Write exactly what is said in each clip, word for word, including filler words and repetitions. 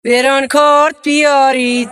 برانکارد بیارید.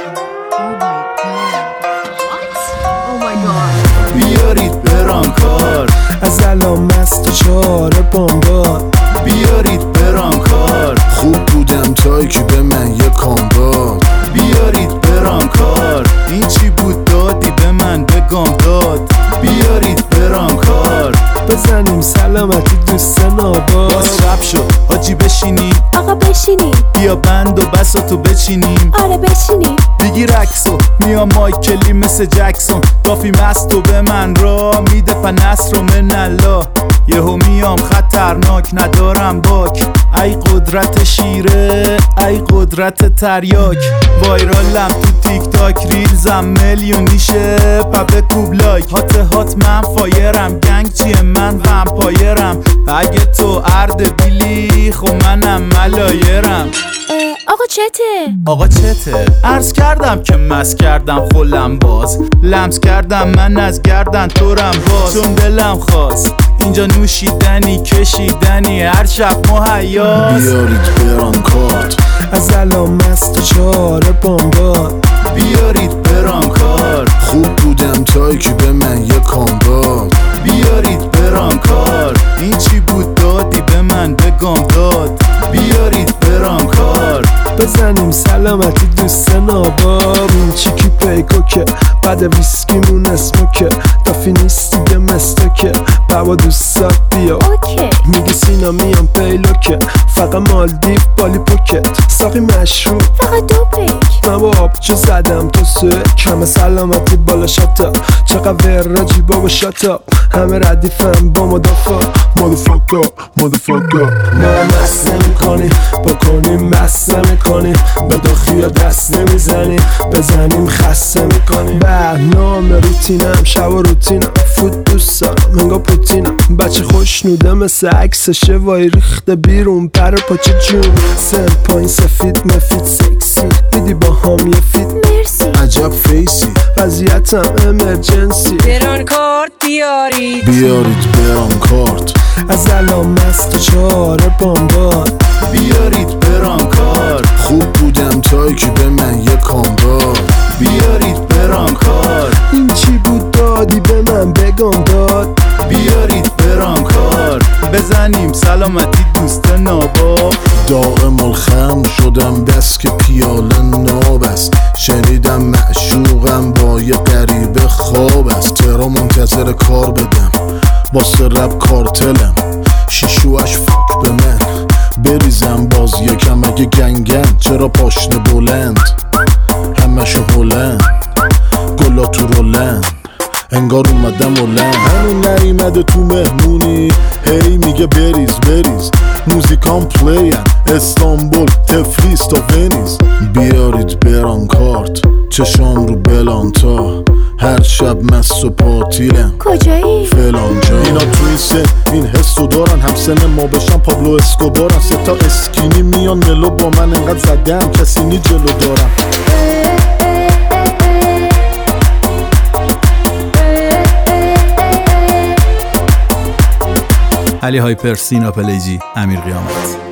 بیارید برانکارد از الان مست و چهار بامداد. بیارید برانکارد خوب بودم تا که به من یه کام داد. بیارید برانکارد این چی بود دادی به من بگم داد. بیارید برانکارد بزنیم سلامتی دوست ناباد. باز شب شد حاجی بشینیم آقا بشینیم. بیا بند و بساتو بچینیم. آره بشینیم. بگیر عکسو میام مایکلی مثل جکسون. دافی مستو به من را میده پنست رو من الله. یهو میام خطرناک ندارم باک. ای قدرت شیره ای قدرت تریاک. وایرالم تو تیک تاک ریلزم میلیونیشه. پبه کوب لایک هات هات من فایرم. گنگ چیه من ومپایرم. اگه تو ارد بیلی خب منم ملایرم. آقا چته؟ آقا چته؟ عرض کردم که مس کردم خلم باز. لمس کردم من از گردن تورم باز. چون دلم خواست اینجا نوشیدنی کشیدنی هر شب مهیاست. بیارید برانکارد از الان مست و چهار بامداد. بیارید برانکارد خوب بودم تا که به من یه کام داد. بیارید برانکارد این چی بود دادی به من بگم داد. بیارید برانکارد بزنیم سلامتی دوست ناباب. این چیکی پیکوکه بعد ویسکیمون اسموکه. دافی نیستی به مستکه بابا دوستات بیا. اوکی میگه سینا میام پیلوکه. فقط مالدیو بالی پوکت. ساقی مشروب فقط دو پیک. من با آبجو زدم تو سوک. همه سلامتی بالا شاتا. چقدر وراجی بابا شاتا. همه ردیفم با مدافع. مدفاکا مدفاکا ما مست نمی کنی بکنیم مست نمی کنی. به داخیا دست نمیزنی بزنیم خسته میکنی. برنامه روتینم شب و روتینم. فوت دوست دارم انگا پوتینم. بچه خوشنوده مثل عکسشه. وای ریخته بیرون پر پاچه جون. سن پایین سفید مفید سکسی. میدی با هم یه فیت مرسی. عجب فیسی وضعیتم امرجنسی. برانکارد بیارید. بیارید برانکارد از الان مست و چهار بامداد. بیارید برانکارد خوب بودم تا که به من یه کام داد. بیارید برانکارد این چی بود دادی به من بگم داد. بیارید برانکارد بزنیم سلامتی دوست ناباب. دائم الخمر شدم دست که پیاله ناب است. شنیدم معشوقم با یه غریبه خواب است. ترا منتظر کار بدم واسه رب کارتلم. شیشوش فاک به من بریزم باز یکم اگه گنگن. چرا پاشنه بلند همشو هلند گلا تو رولند انگار اومدم هلند. همون نیمده تو مهمونی هی میگه بریز بریز. موزیکان پلین استانبول تفلیس تا ونیز. بیارید برانکارد چشام رو بلانتا. هر شب مست و پاتیلم کجایی؟ فلان جا. اینا تو این سن این حسو دارن. همسن ما بشن پابلو اسکوبارن. سه تا اسکینی میان ملو با من انقدر زدم کسی نی جلو دارم. علی هایپر، سینا پلیجی، امیر قیامت.